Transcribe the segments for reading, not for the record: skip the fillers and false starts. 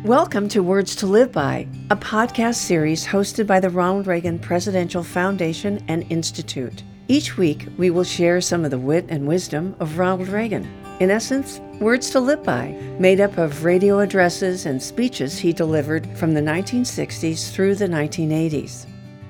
Welcome to Words to Live By, a podcast series hosted by the Ronald Reagan Presidential Foundation and Institute. Each week, we will share some of the wit and wisdom of Ronald Reagan. In essence, words to live by, made up of radio addresses and speeches he delivered from the 1960s through the 1980s.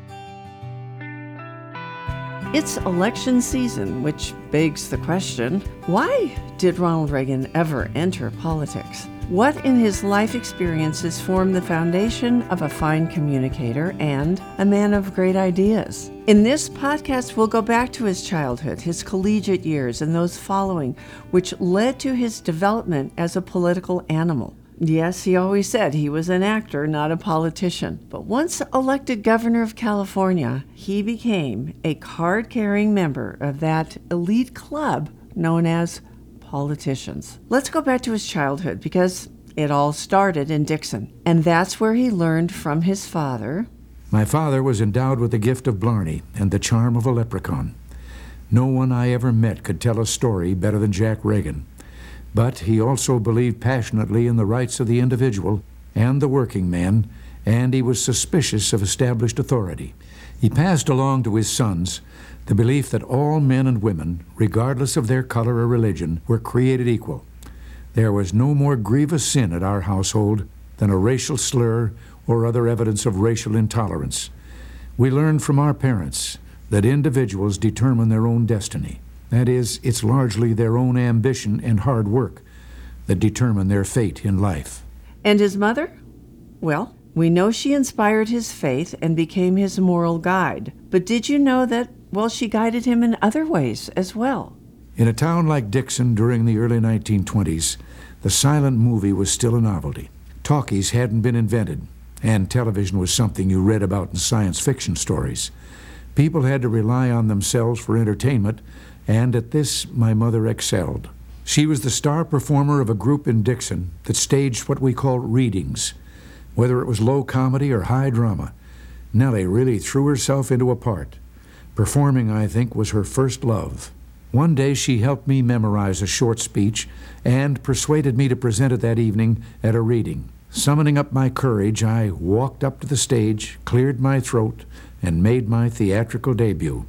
It's election season, which begs the question, why did Ronald Reagan ever enter politics? What in his life experiences formed the foundation of a fine communicator and a man of great ideas? In this podcast, we'll go back to his childhood, his collegiate years, and those following, which led to his development as a political animal. Yes, he always said he was an actor, not a politician. But once elected governor of California, he became a card-carrying member of that elite club known as politicians. Let's go back to his childhood because it all started in Dixon. And that's where he learned from his father. My father was endowed with the gift of blarney and the charm of a leprechaun. No one I ever met could tell a story better than Jack Reagan. But he also believed passionately in the rights of the individual and the working man, and he was suspicious of established authority. He passed along to his sons the belief that all men and women, regardless of their color or religion, were created equal. There was no more grievous sin at our household than a racial slur or other evidence of racial intolerance. We learned from our parents that individuals determine their own destiny. That is, it's largely their own ambition and hard work that determine their fate in life. And his mother? Well, we know she inspired his faith and became his moral guide. But did you know that, she guided him in other ways as well? In a town like Dixon during the early 1920s, the silent movie was still a novelty. Talkies hadn't been invented, and television was something you read about in science fiction stories. People had to rely on themselves for entertainment, and at this, my mother excelled. She was the star performer of a group in Dixon that staged what we called readings. Whether it was low comedy or high drama, Nellie really threw herself into a part. Performing, I think, was her first love. One day she helped me memorize a short speech and persuaded me to present it that evening at a reading. Summoning up my courage, I walked up to the stage, cleared my throat, and made my theatrical debut.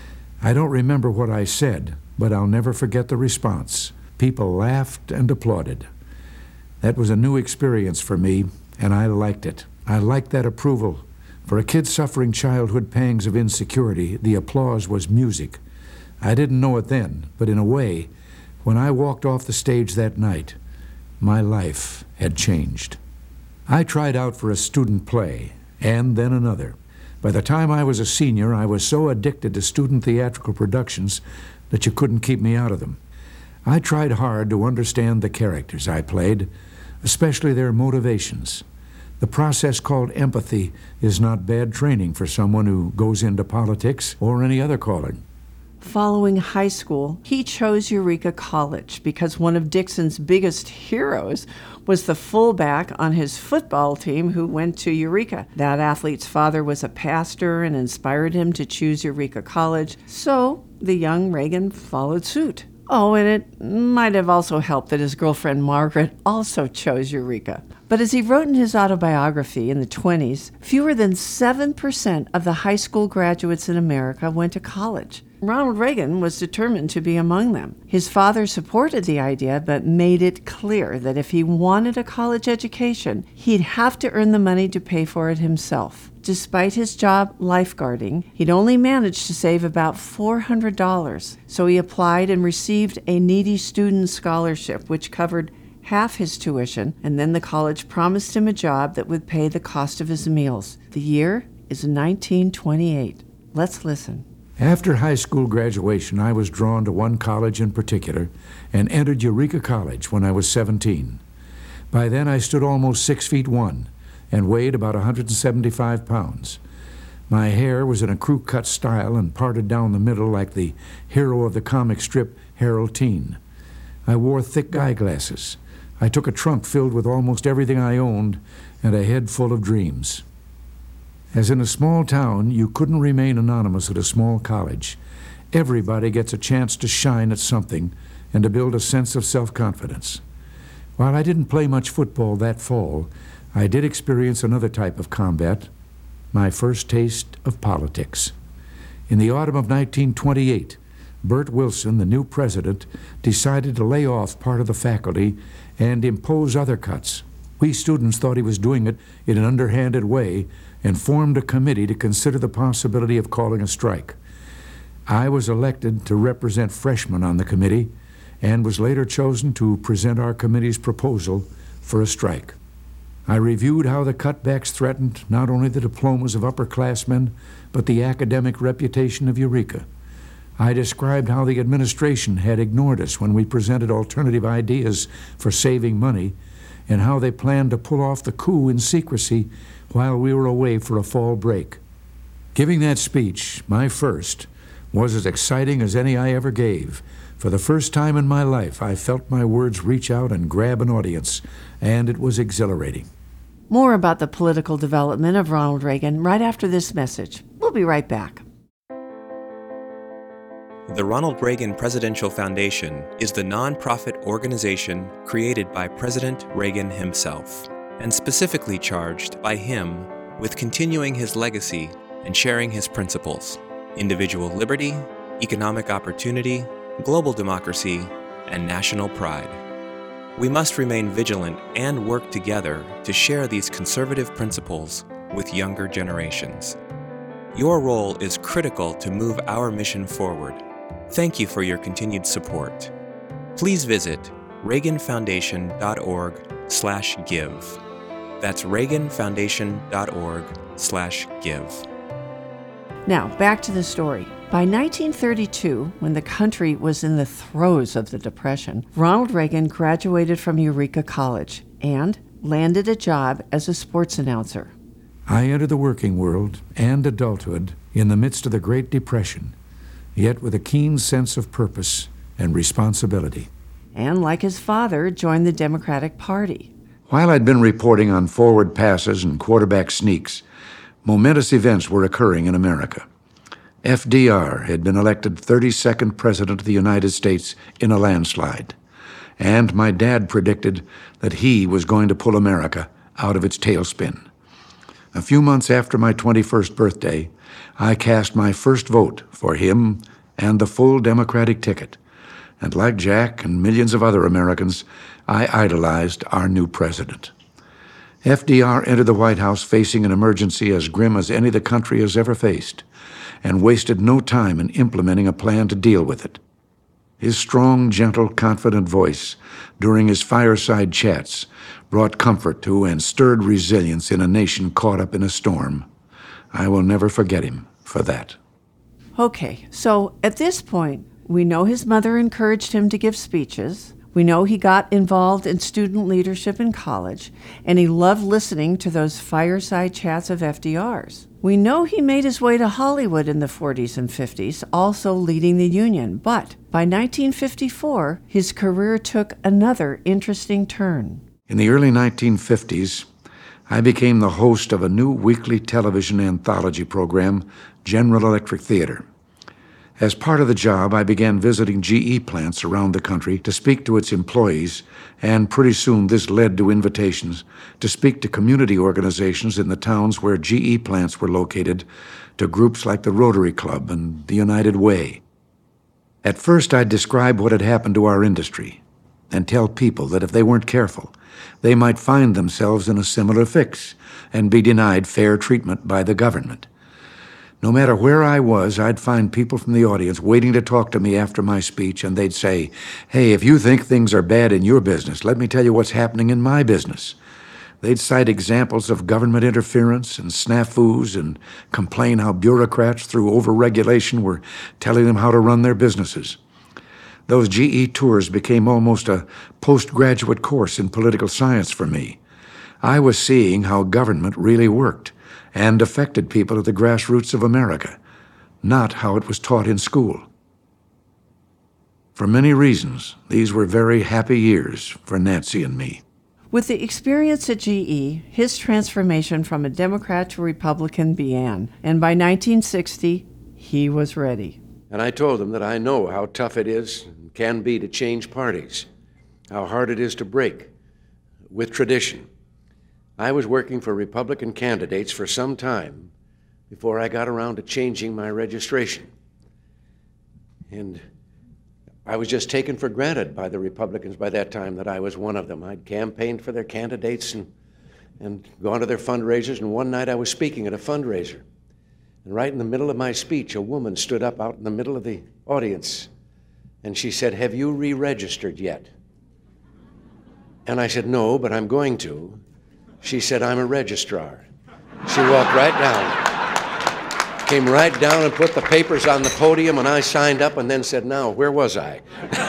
I don't remember what I said, but I'll never forget the response. People laughed and applauded. That was a new experience for me, and I liked it. I liked that approval. For a kid suffering childhood pangs of insecurity, the applause was music. I didn't know it then, but in a way, when I walked off the stage that night, my life had changed. I tried out for a student play, and then another. By the time I was a senior, I was so addicted to student theatrical productions that you couldn't keep me out of them. I tried hard to understand the characters I played, especially their motivations. The process called empathy is not bad training for someone who goes into politics or any other calling. Following high school, he chose Eureka College because one of Dixon's biggest heroes was the fullback on his football team who went to Eureka. That athlete's father was a pastor and inspired him to choose Eureka College, so the young Reagan followed suit. Oh, and it might have also helped that his girlfriend Margaret also chose Eureka. But as he wrote in his autobiography in the 20s, fewer than 7% of the high school graduates in America went to college. Ronald Reagan was determined to be among them. His father supported the idea, but made it clear that if he wanted a college education, he'd have to earn the money to pay for it himself. Despite his job lifeguarding, he'd only managed to save about $400, so he applied and received a needy student scholarship, which covered half his tuition, and then the college promised him a job that would pay the cost of his meals. The year is 1928. Let's listen. After high school graduation, I was drawn to one college in particular and entered Eureka College when I was 17. By then, I stood almost 6'1" and weighed about 175 pounds. My hair was in a crew-cut style and parted down the middle like the hero of the comic strip Harold Teen. I wore thick eyeglasses. I took a trunk filled with almost everything I owned and a head full of dreams. As in a small town, you couldn't remain anonymous at a small college. Everybody gets a chance to shine at something and to build a sense of self-confidence. While I didn't play much football that fall, I did experience another type of combat, my first taste of politics. In the autumn of 1928, Bert Wilson, the new president, decided to lay off part of the faculty and impose other cuts. We students thought he was doing it in an underhanded way and formed a committee to consider the possibility of calling a strike. I was elected to represent freshmen on the committee and was later chosen to present our committee's proposal for a strike. I reviewed how the cutbacks threatened not only the diplomas of upperclassmen, but the academic reputation of Eureka. I described how the administration had ignored us when we presented alternative ideas for saving money, and how they planned to pull off the coup in secrecy while we were away for a fall break. Giving that speech, my first, was as exciting as any I ever gave. For the first time in my life, I felt my words reach out and grab an audience, and it was exhilarating. More about the political development of Ronald Reagan right after this message. We'll be right back. The Ronald Reagan Presidential Foundation is the nonprofit organization created by President Reagan himself, and specifically charged by him with continuing his legacy and sharing his principles: individual liberty, economic opportunity, global democracy, and national pride. We must remain vigilant and work together to share these conservative principles with younger generations. Your role is critical to move our mission forward. Thank you for your continued support. Please visit reaganfoundation.org/give. That's reaganfoundation.org/give. Now, back to the story. By 1932, when the country was in the throes of the Depression, Ronald Reagan graduated from Eureka College and landed a job as a sports announcer. I entered the working world and adulthood in the midst of the Great Depression, yet with a keen sense of purpose and responsibility. And like his father, joined the Democratic Party. While I'd been reporting on forward passes and quarterback sneaks, momentous events were occurring in America. FDR had been elected 32nd President of the United States in a landslide, and my dad predicted that he was going to pull America out of its tailspin. A few months after my 21st birthday, I cast my first vote for him and the full Democratic ticket, and like Jack and millions of other Americans, I idolized our new president. FDR entered the White House facing an emergency as grim as any the country has ever faced, and wasted no time in implementing a plan to deal with it. His strong, gentle, confident voice during his fireside chats brought comfort to and stirred resilience in a nation caught up in a storm. I will never forget him for that. Okay, so at this point, we know his mother encouraged him to give speeches. We know he got involved in student leadership in college, and he loved listening to those fireside chats of FDR's. We know he made his way to Hollywood in the 40s and 50s, also leading the Union, but by 1954, his career took another interesting turn. In the early 1950s, I became the host of a new weekly television anthology program, General Electric Theater. As part of the job, I began visiting GE plants around the country to speak to its employees, and pretty soon this led to invitations to speak to community organizations in the towns where GE plants were located, to groups like the Rotary Club and the United Way. At first, I'd describe what had happened to our industry and tell people that if they weren't careful, they might find themselves in a similar fix and be denied fair treatment by the government. No matter where I was, I'd find people from the audience waiting to talk to me after my speech, and they'd say, "Hey, if you think things are bad in your business, let me tell you what's happening in my business." They'd cite examples of government interference and snafus and complain how bureaucrats, through overregulation, were telling them how to run their businesses. Those GE tours became almost a postgraduate course in political science for me. I was seeing how government really worked and affected people at the grassroots of America, not how it was taught in school. For many reasons, these were very happy years for Nancy and me. With the experience at GE, his transformation from a Democrat to Republican began, and by 1960, he was ready. And I told them that I know how tough it is and can be to change parties, how hard it is to break with tradition. I was working for Republican candidates for some time before I got around to changing my registration. And I was just taken for granted by the Republicans by that time that I was one of them. I'd campaigned for their candidates and gone to their fundraisers, and one night I was speaking at a fundraiser. And right in the middle of my speech, a woman stood up out in the middle of the audience, and she said, "Have you re-registered yet?" And I said, "No, but I'm going to." She said, "I'm a registrar." She walked right down, came right down and put the papers on the podium, and I signed up and then said, "Now, where was I?"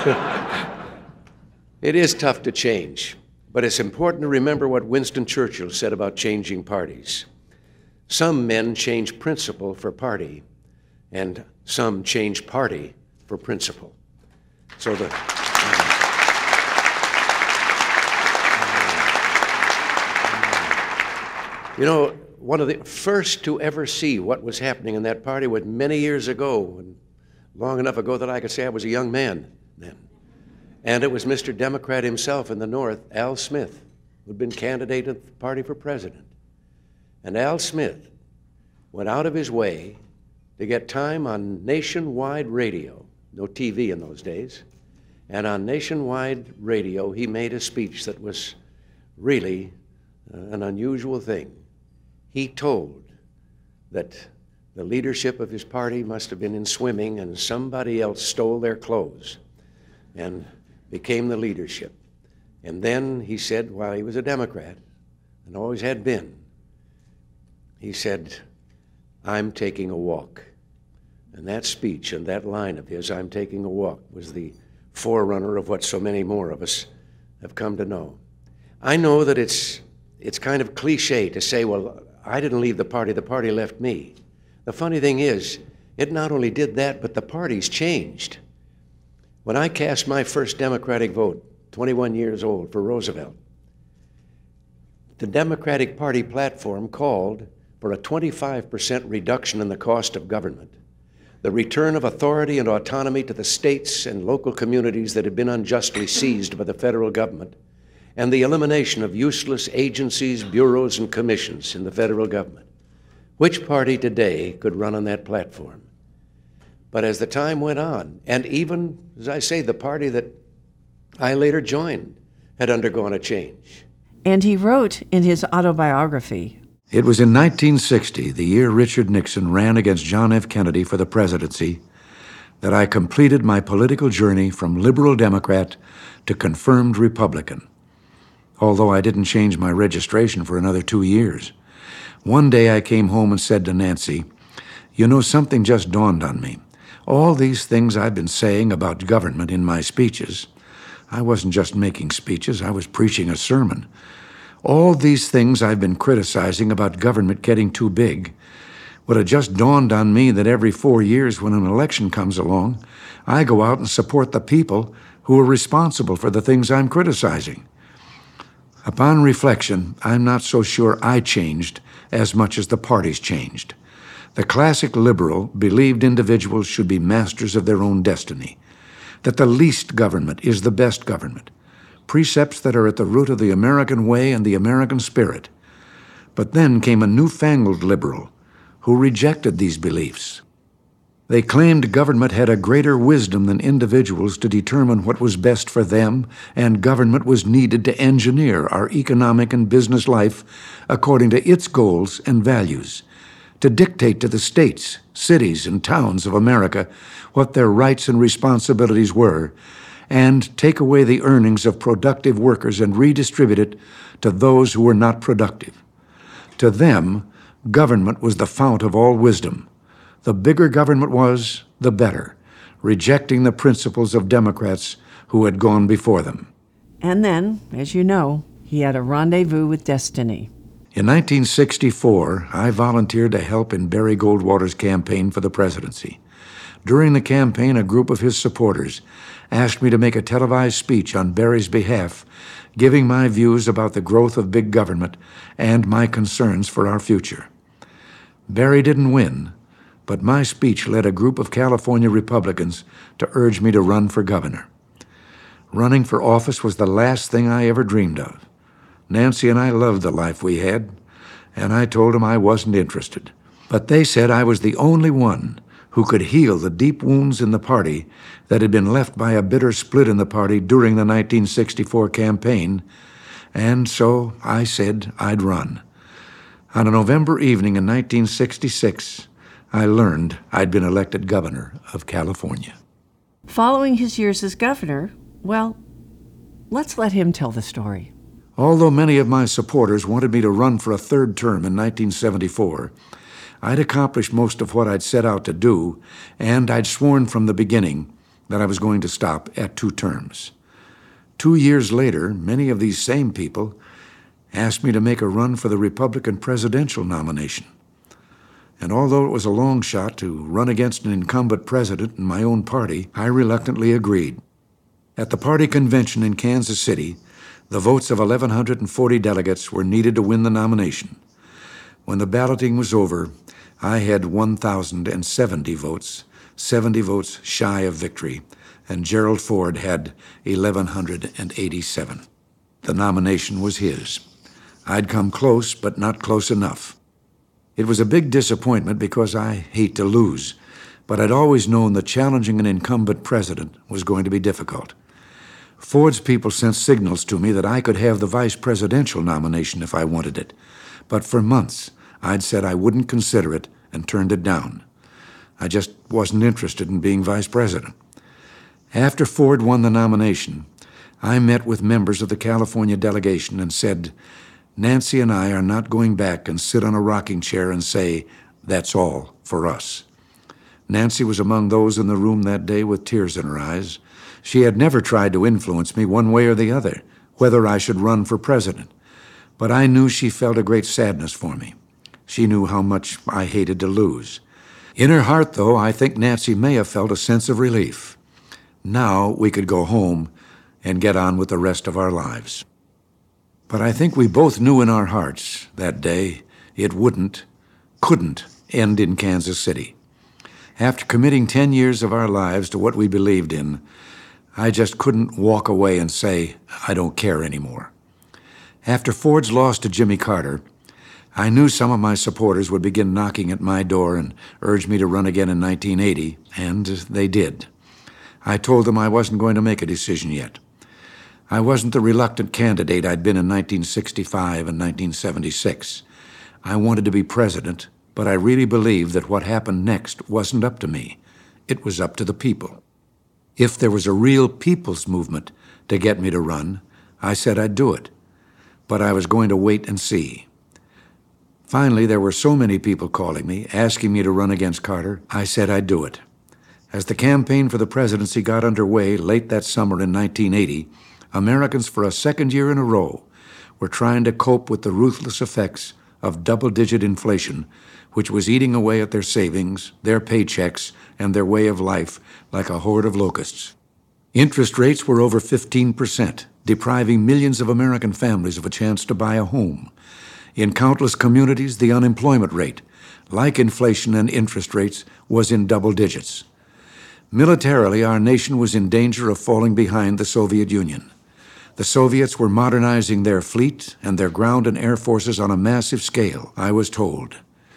It is tough to change, but it's important to remember what Winston Churchill said about changing parties. Some men change principle for party, and some change party for principle. So you know, one of the first to ever see what was happening in that party was many years ago, and long enough ago that I could say I was a young man then. And it was Mr. Democrat himself in the North, Al Smith, who had been candidate of the party for president. And Al Smith went out of his way to get time on nationwide radio, no TV in those days, and on nationwide radio he made a speech that was really an unusual thing. He told that the leadership of his party must have been in swimming and somebody else stole their clothes and became the leadership. And then he said, while he was a Democrat, and always had been, he said, "I'm taking a walk." And that speech and that line of his, "I'm taking a walk," was the forerunner of what so many more of us have come to know. I know that it's kind of cliche to say, well, I didn't leave the party left me. The funny thing is, it not only did that, but the party's changed. When I cast my first Democratic vote, 21 years old, for Roosevelt, the Democratic Party platform called for a 25% reduction in the cost of government, the return of authority and autonomy to the states and local communities that had been unjustly seized by the federal government, and the elimination of useless agencies, bureaus, and commissions in the federal government. Which party today could run on that platform? But as the time went on, and even, as I say, the party that I later joined had undergone a change. And he wrote in his autobiography, It was in 1960, the year Richard Nixon ran against John F. Kennedy for the presidency, that I completed my political journey from liberal Democrat to confirmed Republican, although I didn't change my registration for another 2 years. One day I came home and said to Nancy, "You know, something just dawned on me. All these things I've been saying about government in my speeches, I wasn't just making speeches, I was preaching a sermon. All these things I've been criticizing about government getting too big, well, it just dawned on me that every 4 years when an election comes along, I go out and support the people who are responsible for the things I'm criticizing. Upon reflection, I'm not so sure I changed as much as the parties changed. The classic liberal believed individuals should be masters of their own destiny, that the least government is the best government, precepts that are at the root of the American way and the American spirit. But then came a newfangled liberal who rejected these beliefs. They claimed government had a greater wisdom than individuals to determine what was best for them, and government was needed to engineer our economic and business life according to its goals and values, to dictate to the states, cities, and towns of America what their rights and responsibilities were, and take away the earnings of productive workers and redistribute it to those who were not productive. To them, government was the fount of all wisdom. The bigger government was, the better, rejecting the principles of Democrats who had gone before them. and then, as you know, he had a rendezvous with destiny. In 1964, I volunteered to help in Barry Goldwater's campaign for the presidency. During the campaign, a group of his supporters asked me to make a televised speech on Barry's behalf, giving my views about the growth of big government and my concerns for our future. Barry didn't win, but my speech led a group of California Republicans to urge me to run for governor. Running for office was the last thing I ever dreamed of. Nancy and I loved the life we had, and I told them I wasn't interested. But they said I was the only one who could heal the deep wounds in the party that had been left by a bitter split in the party during the 1964 campaign, and so I said I'd run. On a November evening in 1966, I learned I'd been elected governor of California. Following his years as governor, well, let's let him tell the story. Although many of my supporters wanted me to run for a third term in 1974, I'd accomplished most of what I'd set out to do, and I'd sworn from the beginning that I was going to stop at 2 terms. 2 years later, many of these same people asked me to make a run for the Republican presidential nomination. And although it was a long shot to run against an incumbent president in my own party, I reluctantly agreed. At the party convention in Kansas City, the votes of 1,140 delegates were needed to win the nomination. When the balloting was over, I had 1,070 votes, 70 votes shy of victory, and Gerald Ford had 1,187. The nomination was his. I'd come close, but not close enough. It was a big disappointment because I hate to lose, but I'd always known that challenging an incumbent president was going to be difficult. Ford's people sent signals to me that I could have the vice presidential nomination if I wanted it, but for months I'd said I wouldn't consider it and turned it down. I just wasn't interested in being vice president. After Ford won the nomination, I met with members of the California delegation and said, Nancy and I are not going back and sit on a rocking chair and say, that's all for us. Nancy was among those in the room that day with tears in her eyes. She had never tried to influence me one way or the other, whether I should run for president. But I knew she felt a great sadness for me. She knew how much I hated to lose. In her heart, though, I think Nancy may have felt a sense of relief. Now we could go home and get on with the rest of our lives. But I think we both knew in our hearts that day it couldn't end in Kansas City. After committing 10 years of our lives to what we believed in, I just couldn't walk away and say, I don't care anymore. After Ford's loss to Jimmy Carter, I knew some of my supporters would begin knocking at my door and urge me to run again in 1980, and they did. I told them I wasn't going to make a decision yet. I wasn't the reluctant candidate I'd been in 1965 and 1976. I wanted to be president, but I really believed that what happened next wasn't up to me. It was up to the people. If there was a real people's movement to get me to run, I said I'd do it. But I was going to wait and see. Finally, there were so many people calling me, asking me to run against Carter, I said I'd do it. As the campaign for the presidency got underway late that summer in 1980, Americans for a second year in a row were trying to cope with the ruthless effects of double-digit inflation, which was eating away at their savings, their paychecks, and their way of life like a horde of locusts. Interest rates were over 15%, depriving millions of American families of a chance to buy a home. In countless communities, the unemployment rate, like inflation and interest rates, was in double digits. Militarily, our nation was in danger of falling behind the Soviet Union. The Soviets were modernizing their fleet and their ground and air forces on a massive scale, I was told.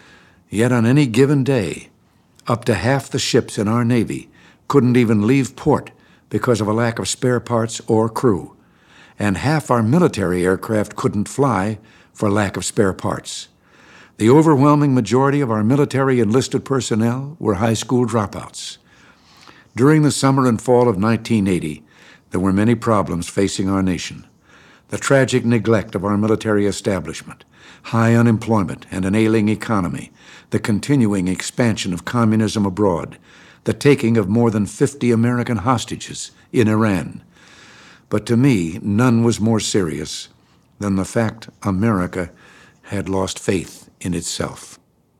Yet on any given day, up to half the ships in our Navy couldn't even leave port because of a lack of spare parts or crew, and half our military aircraft couldn't fly for lack of spare parts. The overwhelming majority of our military enlisted personnel were high school dropouts. During the summer and fall of 1980, there were many problems facing our nation. The tragic neglect of our military establishment, high unemployment and an ailing economy, the continuing expansion of communism abroad, the taking of more than 50 American hostages in Iran. But to me, none was more serious than the fact America had lost faith in itself.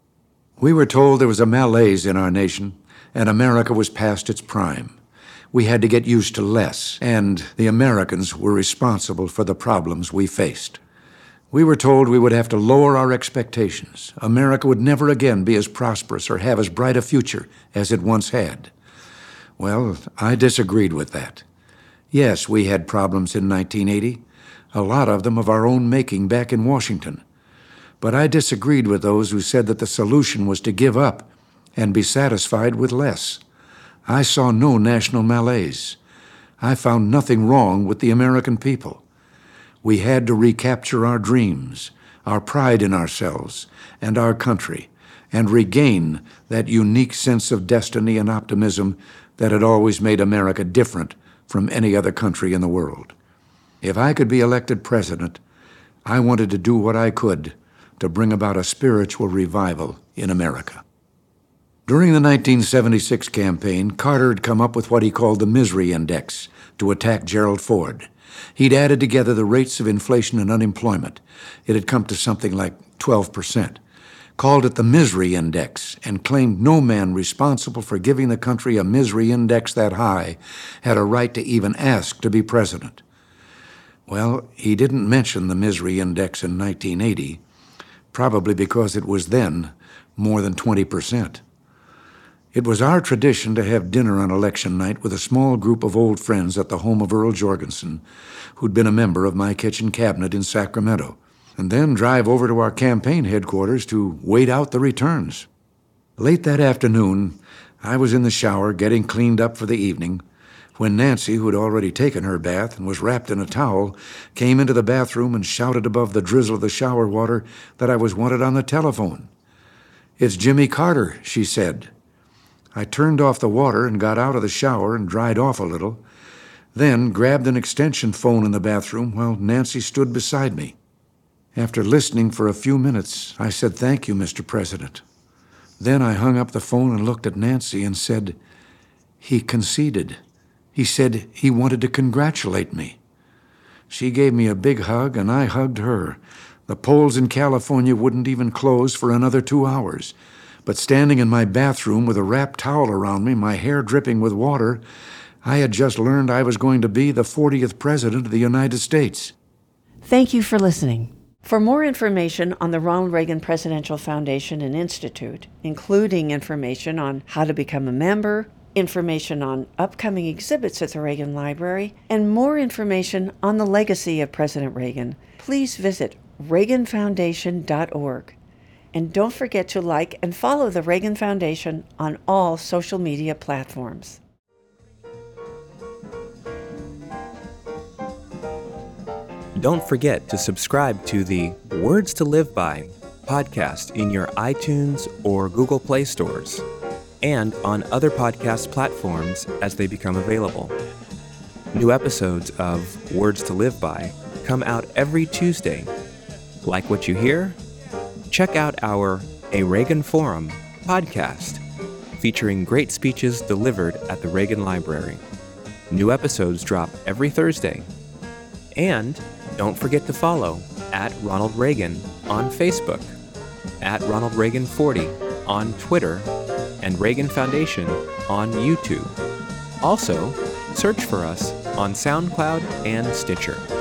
We were told there was a malaise in our nation, and America was past its prime. We had to get used to less, and the Americans were responsible for the problems we faced. We were told we would have to lower our expectations. America would never again be as prosperous or have as bright a future as it once had. Well, I disagreed with that. Yes, we had problems in 1980. a lot of them of our own making back in Washington. But I disagreed with those who said that the solution was to give up and be satisfied with less. I saw no national malaise. I found nothing wrong with the American people. We had to recapture our dreams, our pride in ourselves and our country, and regain that unique sense of destiny and optimism that had always made America different from any other country in the world. If I could be elected president, I wanted to do what I could to bring about a spiritual revival in America. During the 1976 campaign, Carter had come up with what he called the Misery Index to attack Gerald Ford. He'd added together the rates of inflation and unemployment. It had come to something like 12%, called it the Misery Index, and claimed no man responsible for giving the country a misery index that high had a right to even ask to be president. Well, he didn't mention the Misery Index in 1980, probably because it was then more than 20%. It was our tradition to have dinner on election night with a small group of old friends at the home of Earl Jorgensen, who'd been a member of my kitchen cabinet in Sacramento, and then drive over to our campaign headquarters to wait out the returns. Late that afternoon, I was in the shower getting cleaned up for the evening when Nancy, who had already taken her bath and was wrapped in a towel, came into the bathroom and shouted above the drizzle of the shower water that I was wanted on the telephone. "It's Jimmy Carter," she said. I turned off the water and got out of the shower and dried off a little, then grabbed an extension phone in the bathroom while Nancy stood beside me. After listening for a few minutes, I said, "Thank you, Mr. President." Then I hung up the phone and looked at Nancy and said, "He conceded. He said he wanted to congratulate me." She gave me a big hug, and I hugged her. The polls in California wouldn't even close for another 2 hours. But standing in my bathroom with a wrapped towel around me, my hair dripping with water, I had just learned I was going to be the 40th President of the United States. Thank you for listening. For more information on the Ronald Reagan Presidential Foundation and Institute, including information on how to become a member, information on upcoming exhibits at the Reagan Library, and more information on the legacy of President Reagan, please visit reaganfoundation.org. And don't forget to like and follow the Reagan Foundation on all social media platforms. Don't forget to subscribe to the Words to Live By podcast in your iTunes or Google Play stores and on other podcast platforms as they become available. New episodes of Words to Live By come out every Tuesday. Like what you hear? Check out our A Reagan Forum podcast, featuring great speeches delivered at the Reagan Library. New episodes drop every Thursday. And don't forget to follow @Ronald Reagan on Facebook, @Ronald Reagan 40 on Twitter, and Reagan Foundation on YouTube. Also, search for us on SoundCloud and Stitcher.